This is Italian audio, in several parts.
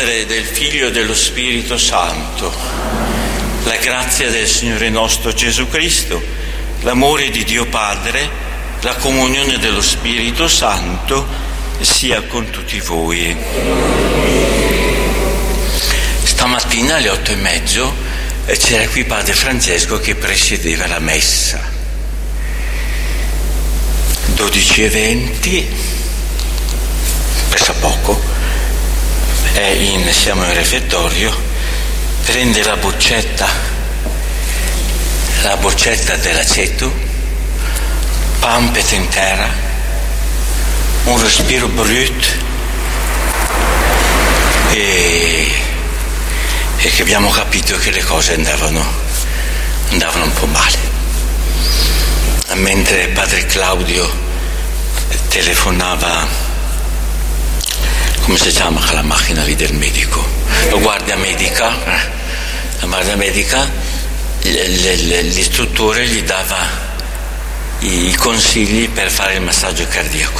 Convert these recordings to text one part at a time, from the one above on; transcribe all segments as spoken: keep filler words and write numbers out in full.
Padre, del Figlio e dello Spirito Santo. La grazia del Signore nostro Gesù Cristo, l'amore di Dio Padre, la comunione dello Spirito Santo sia con tutti voi. Stamattina alle otto e mezzo c'era qui Padre Francesco che presiedeva la messa. dodici e venti, presso poco, è in, siamo in refettorio, prende la boccetta, la boccetta dell'aceto, pampet in terra, un respiro brut e, e che abbiamo capito che le cose andavano, andavano un po' male. Mentre Padre Claudio telefonava, come si chiama la macchina lì del medico? La guardia medica, la guardia medica, l'istruttore gli dava i consigli per fare il massaggio cardiaco.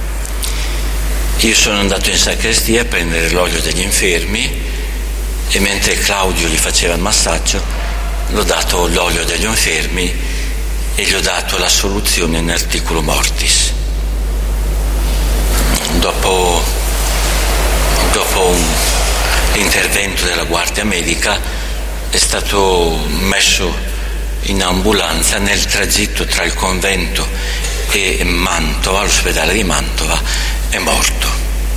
Io sono andato in sacrestia a prendere l'olio degli infermi e mentre Claudio gli faceva il massaggio l'ho dato l'olio degli infermi e gli ho dato la soluzione in articulo mortis. Dopo Dopo l'intervento della guardia medica è stato messo in ambulanza. Nel tragitto tra il convento e Mantova, l'ospedale di Mantova, è morto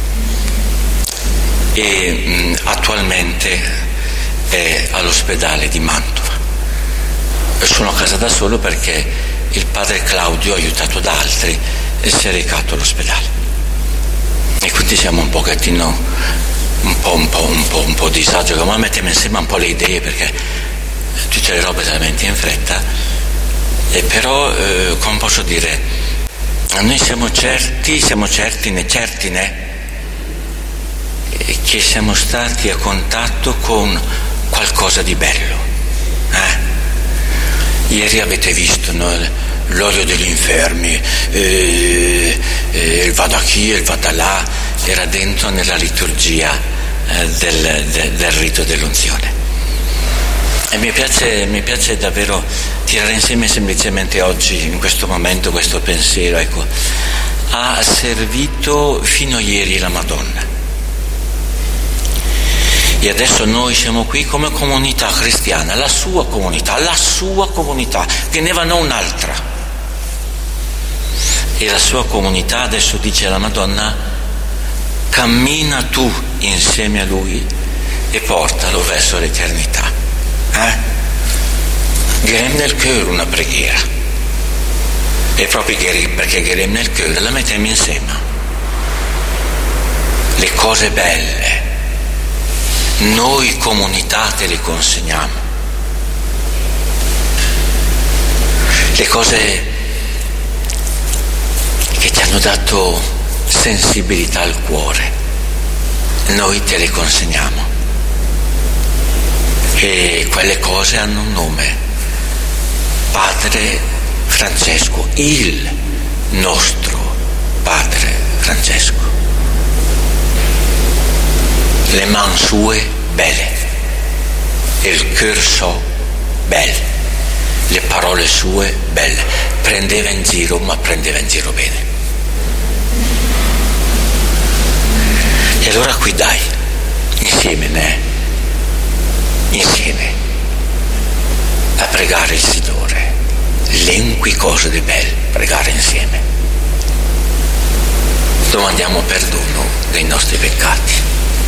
e mh, attualmente è all'ospedale di Mantova. Sono a casa da solo perché il padre Claudio, aiutato da altri, si è recato all'ospedale. E quindi siamo un pochettino, un po', un po', un po', un po' disagio, ma mettiamo insieme un po' le idee perché tutte le robe talmente in fretta. E però, eh, come posso dire, noi siamo certi, siamo certi, ne certi ne, che siamo stati a contatto con qualcosa di bello. Eh? Ieri avete visto, no? L'olio degli infermi, eh, eh, il vada qui, il vada là, era dentro nella liturgia eh, del, de, del rito dell'unzione. E mi piace, mi piace davvero tirare insieme semplicemente oggi, in questo momento, questo pensiero. Ecco, ha servito fino a ieri la Madonna. E adesso noi siamo qui come comunità cristiana, la sua comunità, la sua comunità, che ne va non un'altra. E la sua comunità, adesso dice la Madonna, cammina tu insieme a lui e portalo verso l'eternità. Eh? Gerem nel cuore una preghiera. E proprio perché Gerem nel cuore la mettiamo insieme. Le cose belle, noi comunità te le consegniamo. Le cose che ti hanno dato sensibilità al cuore, noi te le consegniamo. E quelle cose hanno un nome: Padre Francesco, il nostro Padre Francesco. Le man sue belle, il cœur so belle, le parole sue belle. Prendeva in giro, ma prendeva in giro bene. E allora qui dai, insieme, né? Insieme, a pregare il Signore, l'enqui cose di belle, pregare insieme. Domandiamo perdono dei nostri peccati.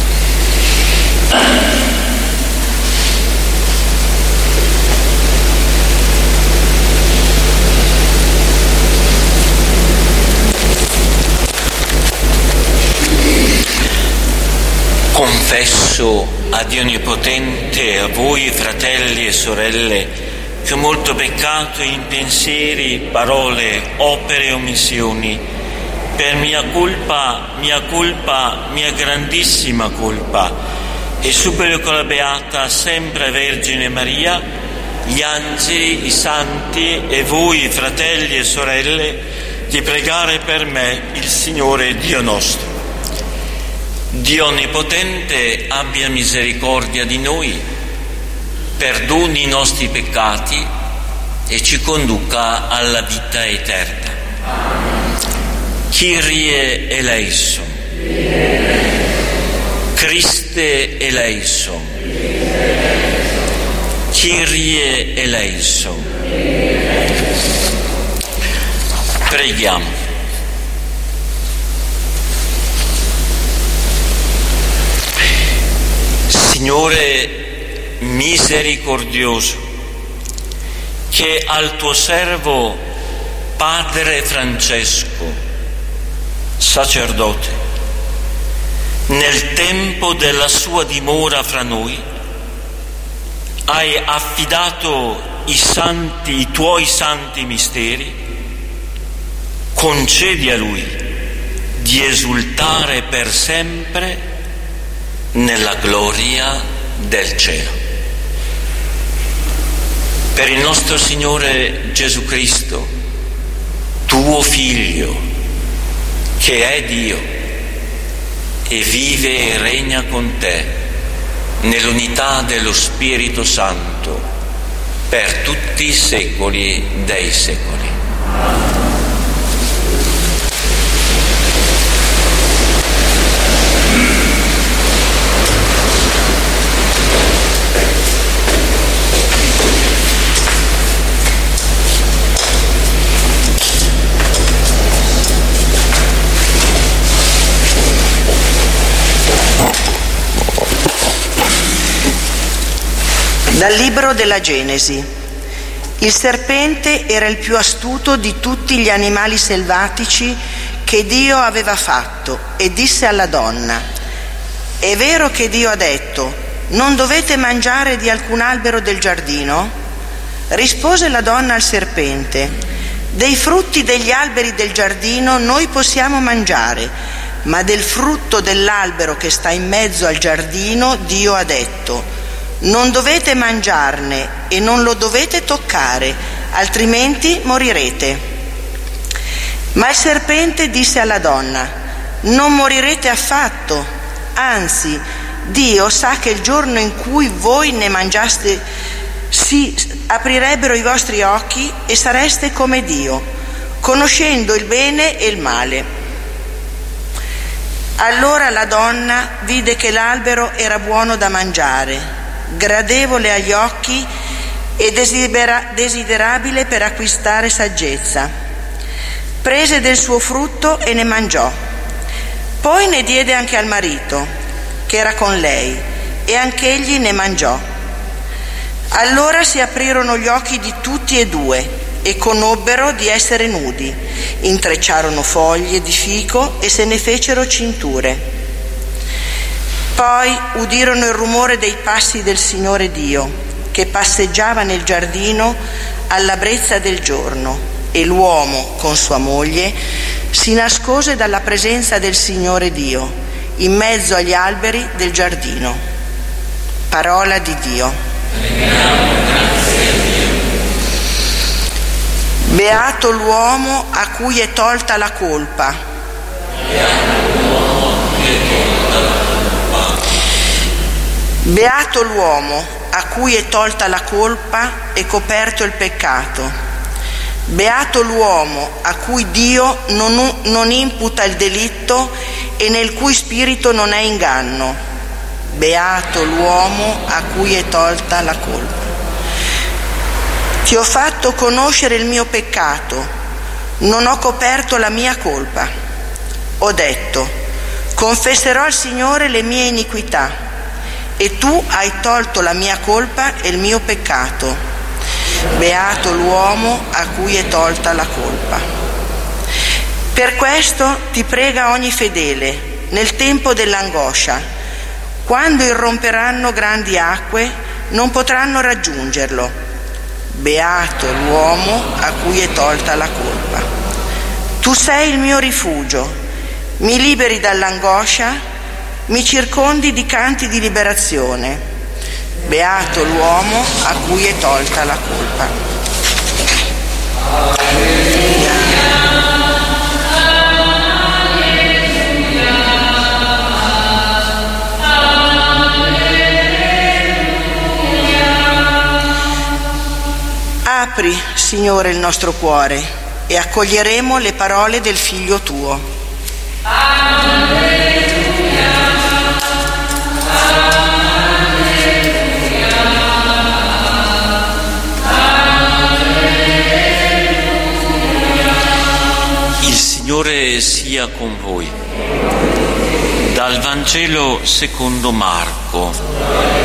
Confesso a Dio Onnipotente, a voi fratelli e sorelle, che ho molto peccato in pensieri, parole, opere e omissioni, per mia colpa, mia colpa, mia grandissima colpa, e supplico con la Beata sempre Vergine Maria, gli angeli, i santi e voi fratelli e sorelle, di pregare per me il Signore Dio nostro. Dio Onnipotente abbia misericordia di noi, perdoni i nostri peccati e ci conduca alla vita eterna. Kyrie eleison. Christe eleison. Kyrie eleison. Preghiamo. Signore misericordioso, che al tuo servo Padre Francesco, sacerdote, nel tempo della sua dimora fra noi, hai affidato i santi, i tuoi santi misteri, concedi a lui di esultare per sempre nella gloria del cielo. Per il nostro Signore Gesù Cristo, tuo Figlio, che è Dio e vive e regna con te nell'unità dello Spirito Santo per tutti i secoli dei secoli. Dal libro della Genesi. Il serpente era il più astuto di tutti gli animali selvatici che Dio aveva fatto e disse alla donna: è vero che Dio ha detto: non dovete mangiare di alcun albero del giardino? Rispose la donna al serpente: dei frutti degli alberi del giardino noi possiamo mangiare, ma del frutto dell'albero che sta in mezzo al giardino Dio ha detto: non dovete mangiarne e non lo dovete toccare, altrimenti morirete. Ma il serpente disse alla donna: non morirete affatto, anzi, Dio sa che il giorno in cui voi ne mangiaste si aprirebbero i vostri occhi e sareste come Dio, conoscendo il bene e il male. Allora la donna vide che l'albero era buono da mangiare, gradevole agli occhi e desidera- desiderabile per acquistare saggezza. Prese del suo frutto e ne mangiò. Poi ne diede anche al marito, che era con lei, e anch'egli ne mangiò. Allora si aprirono gli occhi di tutti e due e conobbero di essere nudi. Intrecciarono foglie di fico e se ne fecero cinture. Poi udirono il rumore dei passi del Signore Dio, che passeggiava nel giardino alla brezza del giorno, e l'uomo, con sua moglie, si nascose dalla presenza del Signore Dio, in mezzo agli alberi del giardino. Parola di Dio. Beato l'uomo a cui è tolta la colpa. Beato l'uomo a cui è tolta la colpa e coperto il peccato. Beato l'uomo a cui Dio non, non imputa il delitto e nel cui spirito non è inganno. Beato l'uomo a cui è tolta la colpa. Ti ho fatto conoscere il mio peccato, non ho coperto la mia colpa. Ho detto: confesserò al Signore le mie iniquità. E tu hai tolto la mia colpa e il mio peccato. Beato l'uomo a cui è tolta la colpa. Per questo ti prega ogni fedele, nel tempo dell'angoscia. Quando irromperanno grandi acque, non potranno raggiungerlo. Beato l'uomo a cui è tolta la colpa. Tu sei il mio rifugio, mi liberi dall'angoscia, mi circondi di canti di liberazione. Beato l'uomo a cui è tolta la colpa. Apri, Signore, il nostro cuore e accoglieremo le parole del Figlio tuo. Alleluia, alleluia, alleluia. Il Signore sia con voi. Dal Vangelo secondo Marco.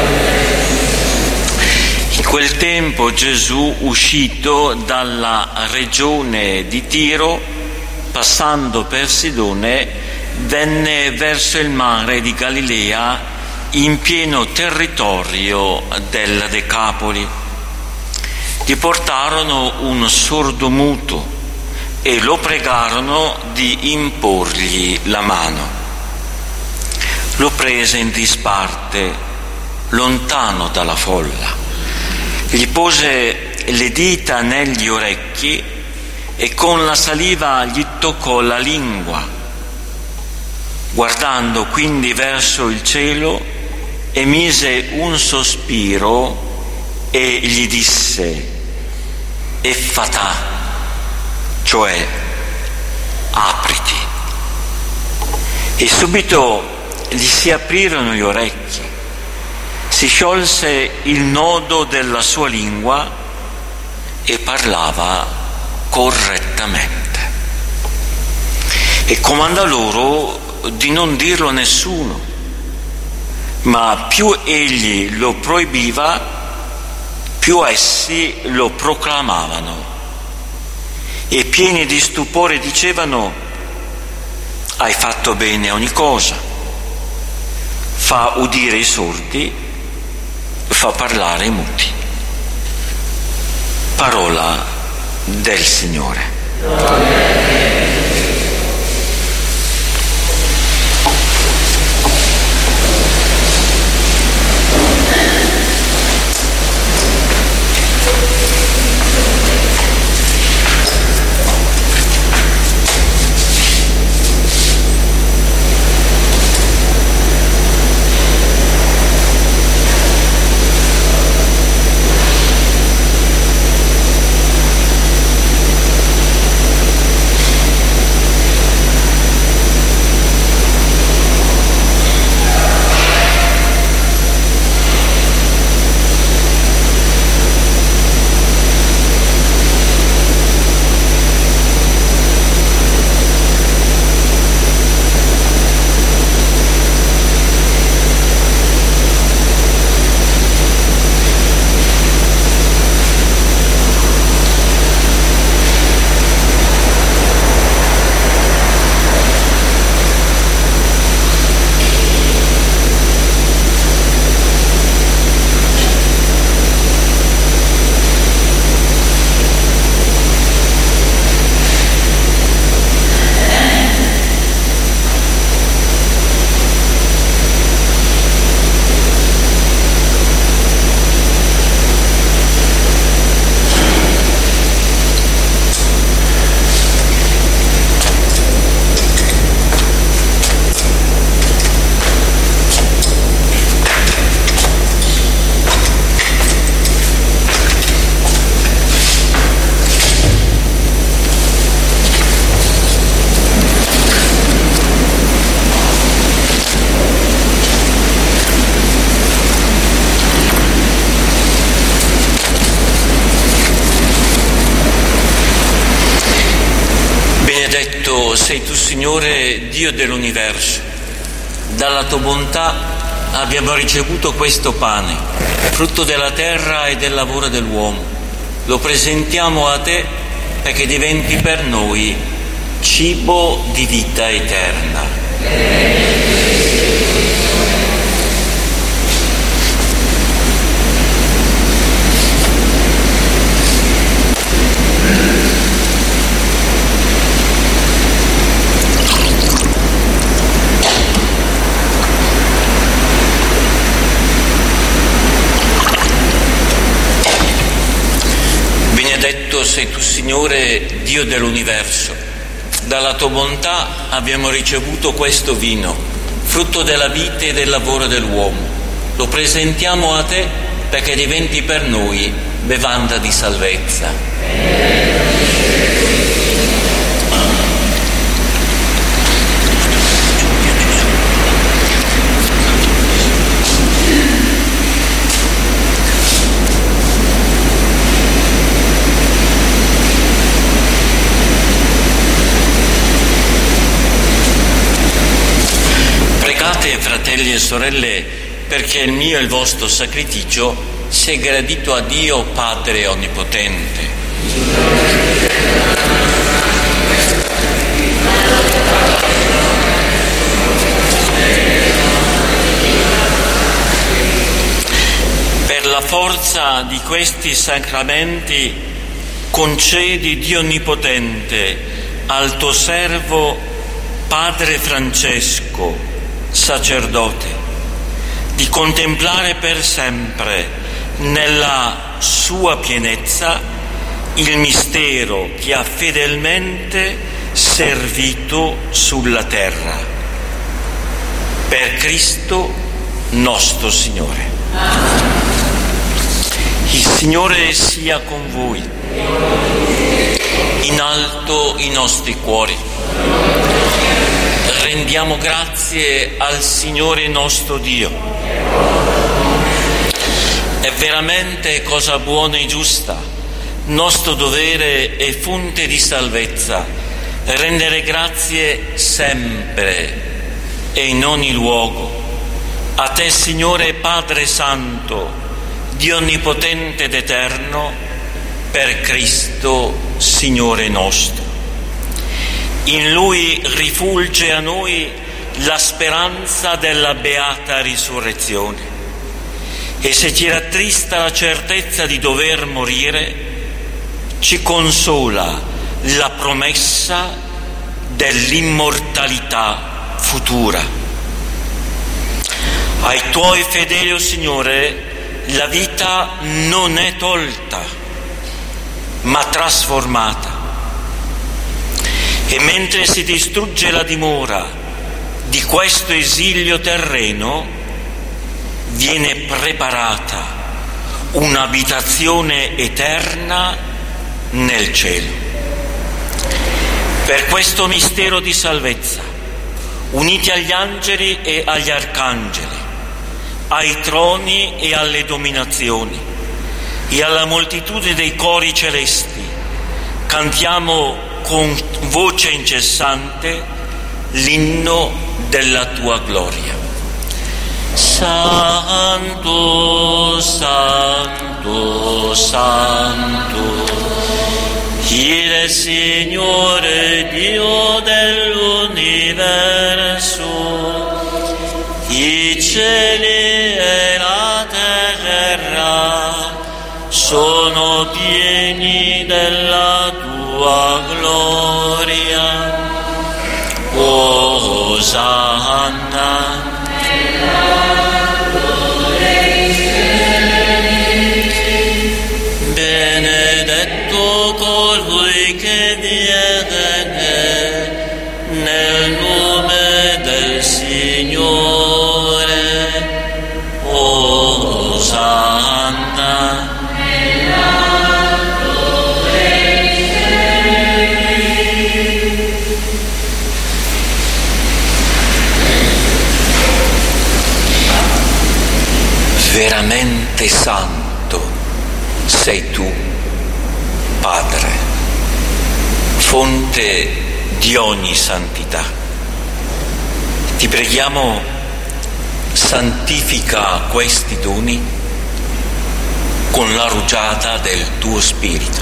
In quel tempo Gesù, uscito dalla regione di Tiro, passando per Sidone, venne verso il mare di Galilea in pieno territorio della Decapoli. Gli portarono un sordomuto e lo pregarono di imporgli la mano. Lo prese in disparte, lontano dalla folla. Gli pose le dita negli orecchi e con la saliva gli toccò la lingua. Guardando quindi verso il cielo, emise un sospiro e gli disse: Effatà, cioè apriti. E subito gli si aprirono gli orecchi. Si sciolse il nodo della sua lingua e parlava correttamente. E comandò loro di non dirlo a nessuno, ma più egli lo proibiva, più essi lo proclamavano. E pieni di stupore dicevano: hai fatto bene ogni cosa, fa udire i sordi, fa parlare i muti. Parola del Signore. Sei tu, Signore, Dio dell'universo. Dalla tua bontà abbiamo ricevuto questo pane, frutto della terra e del lavoro dell'uomo. Lo presentiamo a te perché diventi per noi cibo di vita eterna. Benedetto sei tu, Signore, Dio dell'universo. Dalla tua bontà abbiamo ricevuto questo vino, frutto della vita e del lavoro dell'uomo. Lo presentiamo a te perché diventi per noi bevanda di salvezza. Fratelli e sorelle, perché il mio e il vostro sacrificio sia gradito a Dio Padre Onnipotente. Per la forza di questi sacramenti concedi, Dio Onnipotente, al tuo servo Padre Francesco, sacerdote, di contemplare per sempre nella sua pienezza il mistero che ha fedelmente servito sulla terra. Per Cristo nostro Signore. Il Signore sia con voi. In alto i nostri cuori. Rendiamo grazie al Signore nostro Dio. È veramente cosa buona e giusta, nostro dovere e fonte di salvezza, rendere grazie sempre e in ogni luogo a te, Signore Padre Santo, Dio Onnipotente ed Eterno, per Cristo Signore nostro. In Lui rifulge a noi la speranza della beata risurrezione, e se ci rattrista la certezza di dover morire, ci consola la promessa dell'immortalità futura. Ai Tuoi fedeli, o Signore, la vita non è tolta, ma trasformata. E mentre si distrugge la dimora di questo esilio terreno, viene preparata un'abitazione eterna nel cielo. Per questo mistero di salvezza, uniti agli angeli e agli arcangeli, ai troni e alle dominazioni e alla moltitudine dei cori celesti, cantiamo con voce incessante l'inno della Tua gloria. Santo, Santo, Santo, il Signore Dio dell'universo, i cieli e la terra sono pieni della Tua gloria. Osanna. Benedetto colui che viene nel nome del Signore. Osanna. Veramente santo sei Tu, Padre, fonte di ogni santità. Ti preghiamo, santifica questi doni con la rugiada del Tuo Spirito.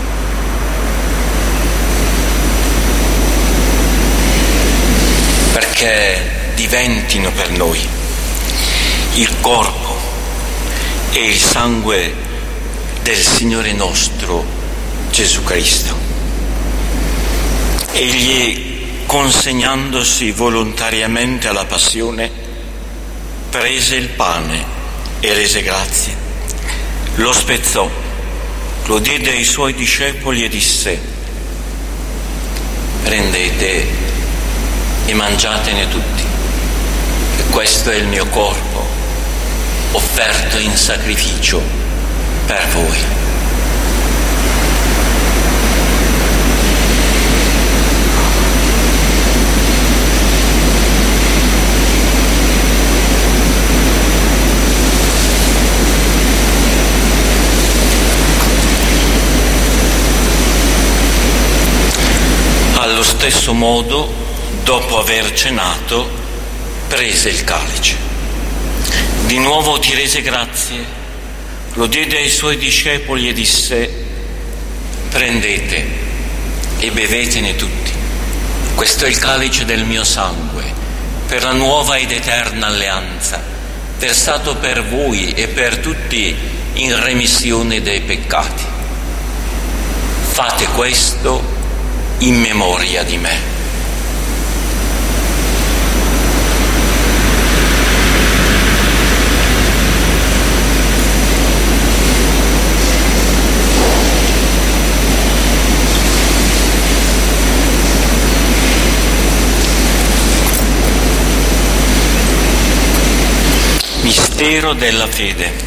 Perché diventino per noi il corpo e il sangue del Signore nostro Gesù Cristo. Egli, consegnandosi volontariamente alla passione, prese il pane e rese grazie, lo spezzò, lo diede ai Suoi discepoli e disse: prendete e mangiatene tutti, e questo è il mio corpo, offerto in sacrificio per voi. Allo stesso modo, dopo aver cenato, prese il calice. Di nuovo ti rese grazie, lo diede ai suoi discepoli e disse: prendete e bevetene tutti. Questo è il calice del mio sangue, per la nuova ed eterna alleanza, versato per voi e per tutti in remissione dei peccati. Fate questo in memoria di me. Mistero della fede.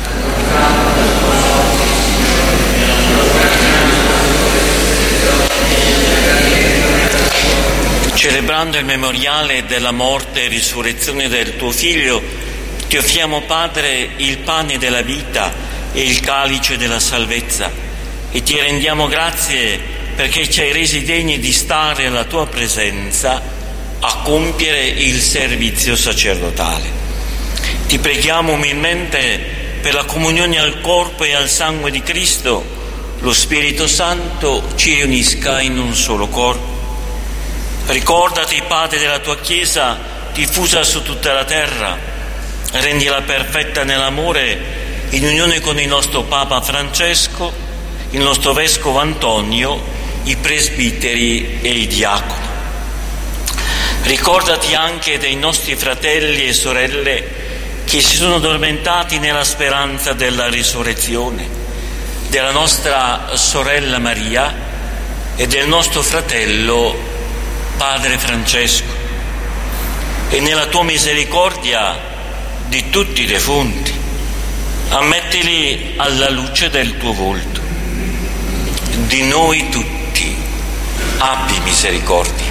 Celebrando il memoriale della morte e risurrezione del tuo Figlio, ti offriamo, Padre, il pane della vita e il calice della salvezza, e ti rendiamo grazie perché ci hai resi degni di stare alla tua presenza a compiere il servizio sacerdotale. Ti preghiamo umilmente per la comunione al corpo e al sangue di Cristo, lo Spirito Santo ci riunisca in un solo corpo. Ricordati, Padre, della tua Chiesa diffusa su tutta la terra, rendila perfetta nell'amore, in unione con il nostro Papa Francesco, il nostro Vescovo Antonio, i presbiteri e i diaconi. Ricordati anche dei nostri fratelli e sorelle che si sono addormentati nella speranza della risurrezione, della nostra sorella Maria e del nostro fratello Padre Francesco, e nella tua misericordia di tutti i defunti. Ammettili alla luce del tuo volto. Di noi tutti abbi misericordia.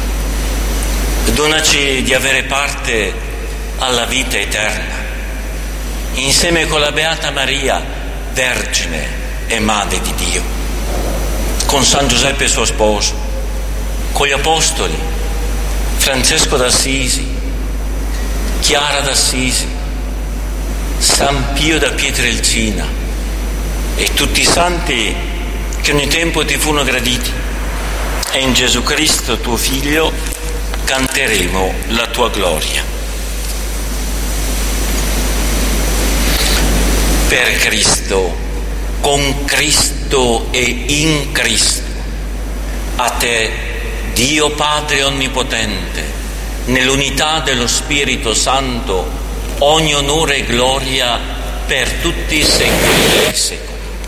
Donaci di avere parte alla vita eterna, insieme con la Beata Maria, Vergine e Madre di Dio, con San Giuseppe suo sposo, con gli Apostoli, Francesco d'Assisi, Chiara d'Assisi, San Pio da Pietrelcina e tutti i santi che ogni tempo ti furono graditi. E in Gesù Cristo, tuo Figlio, canteremo la tua gloria. Per Cristo, con Cristo e in Cristo, a te, Dio Padre Onnipotente, nell'unità dello Spirito Santo, ogni onore e gloria per tutti i secoli dei secoli.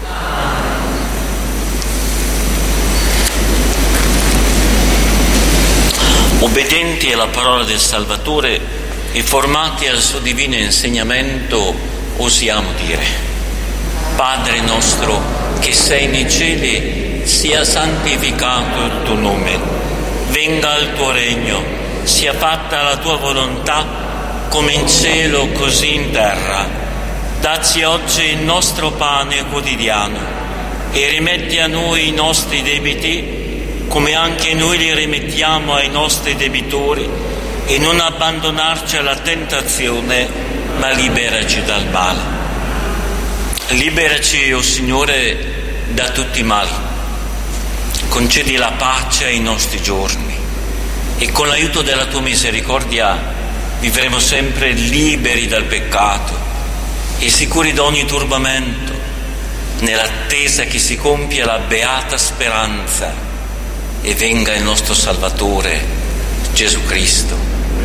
Obbedienti alla parola del Salvatore e formati al suo divino insegnamento, osiamo dire: Padre nostro che sei nei cieli, sia santificato il tuo nome, venga il tuo regno, sia fatta la tua volontà, come in cielo così in terra. Dacci oggi il nostro pane quotidiano e rimetti a noi i nostri debiti, come anche noi li rimettiamo ai nostri debitori, e non abbandonarci alla tentazione, ma liberaci dal male. Liberaci, o Signore, da tutti i mali. Concedi la pace ai nostri giorni e con l'aiuto della tua misericordia vivremo sempre liberi dal peccato e sicuri da ogni turbamento, nell'attesa che si compia la beata speranza e venga il nostro Salvatore, Gesù Cristo.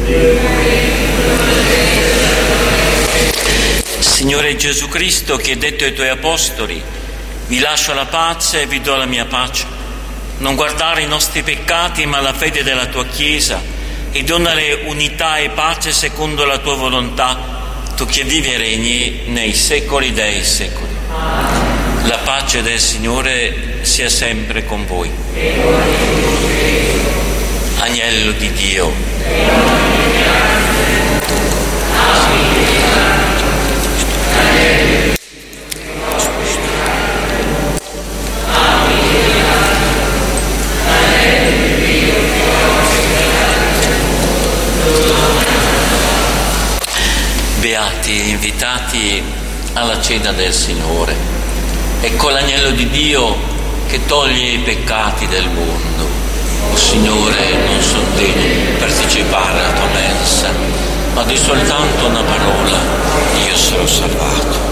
Signore Gesù Cristo, che hai detto ai tuoi apostoli: vi lascio la pace e vi do la mia pace, non guardare i nostri peccati ma la fede della tua Chiesa, e donare unità e pace secondo la tua volontà, tu che vivi e regni nei secoli dei secoli. La pace del Signore sia sempre con voi. Agnello di Dio, invitati alla cena del Signore. Ecco l'agnello di Dio che toglie i peccati del mondo. O Signore, non sono degno di partecipare alla tua mensa, ma di soltanto una parola, io sarò salvato.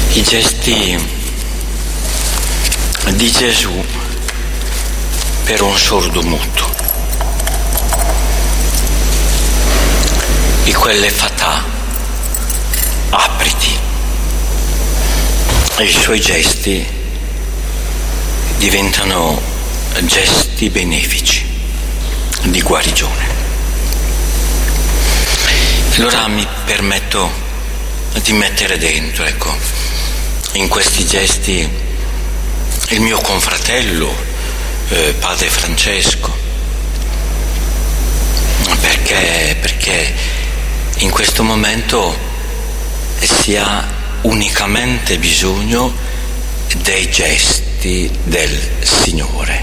i gesti di Gesù per un sordo muto, di quelle fatà, apriti, e i suoi gesti diventano gesti benefici di guarigione. Allora mi permetto di mettere dentro, ecco, in questi gesti il mio confratello, eh, padre Francesco, perché, perché in questo momento si ha unicamente bisogno dei gesti del Signore.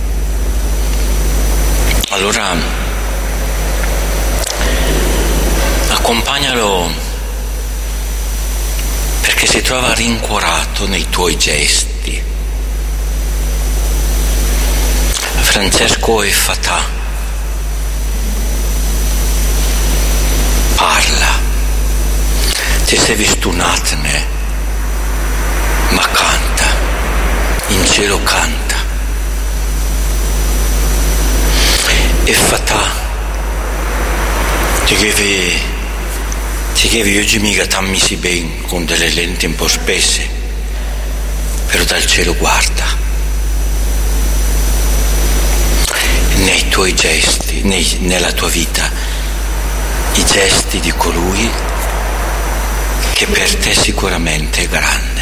Allora accompagnalo, perché si trova rincuorato nei tuoi gesti. Francesco e Fatà, parla, ti sei visto un atme, ma canta, in cielo canta. E Fatà, ti chiedi, ti chiedi oggi mica tammisi ben con delle lenti un po' spesse, però dal cielo guarda. Nei tuoi gesti, nei, nella tua vita, i gesti di colui che per te sicuramente è grande.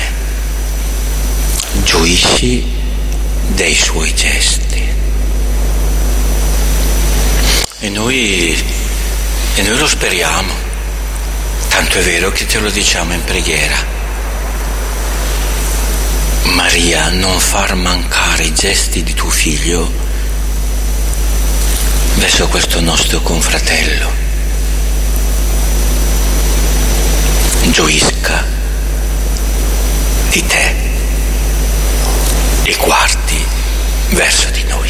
Gioisci dei suoi gesti. E noi, e noi lo speriamo, tanto è vero che te lo diciamo in preghiera. Maria, non far mancare i gesti di tuo figlio verso questo nostro confratello. Gioisca di te e guardi verso di noi.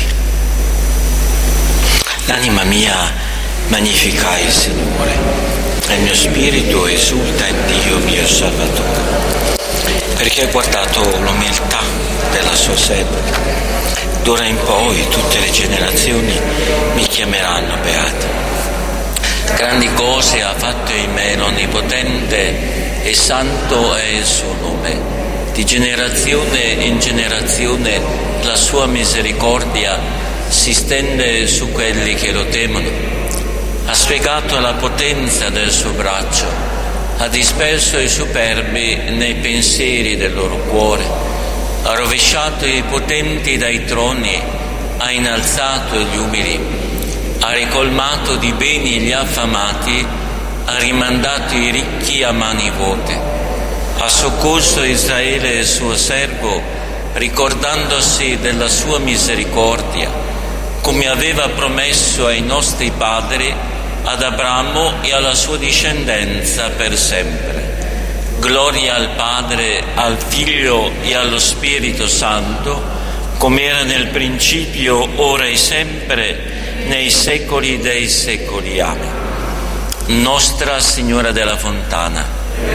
L'anima mia magnifica il Signore, e il mio spirito esulta in Dio mio Salvatore, perché ha guardato l'umiltà della sua serva. D'ora in poi tutte le generazioni mi chiameranno beato. Grandi cose ha fatto in me l'Onnipotente, e santo è il suo nome. Di generazione in generazione la sua misericordia si stende su quelli che lo temono. Ha spiegato la potenza del suo braccio, ha disperso i superbi nei pensieri del loro cuore. Ha rovesciato i potenti dai troni, ha innalzato gli umili, ha ricolmato di beni gli affamati, ha rimandato i ricchi a mani vuote, ha soccorso Israele il suo servo, ricordandosi della sua misericordia, come aveva promesso ai nostri padri, ad Abramo e alla sua discendenza per sempre. Gloria al Padre, al Figlio e allo Spirito Santo, come era nel principio, ora e sempre, nei secoli dei secoli. Amen. Nostra Signora della Fontana,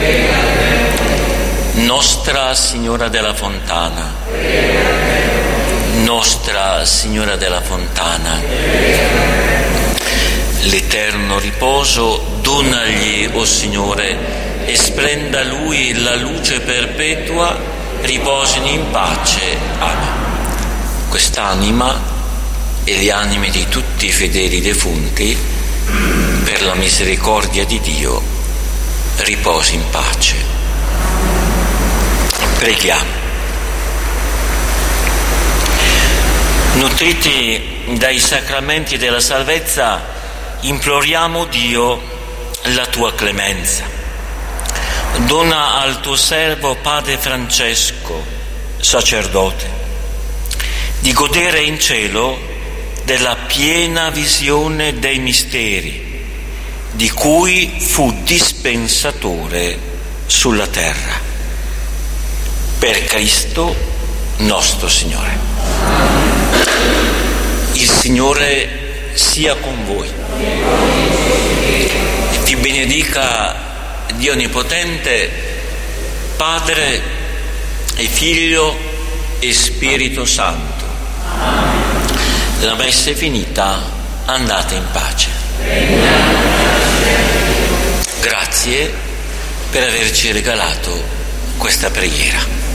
Nostra Signora della Fontana, Nostra Signora della Fontana, l'eterno riposo donagli, o Signore, e splenda lui la luce perpetua, riposino in pace. Amen. Quest'anima e le anime di tutti i fedeli defunti, per la misericordia di Dio, riposi in pace. Preghiamo. Nutriti dai sacramenti della salvezza, imploriamo Dio la tua clemenza. Dona al tuo servo Padre Francesco, sacerdote, di godere in cielo della piena visione dei misteri di cui fu dispensatore sulla terra. Per Cristo nostro Signore. Il Signore sia con voi. Vi benedica Dio Onnipotente, Padre e Figlio e Spirito Santo. La messa è finita, andate in pace. Grazie per averci regalato questa preghiera.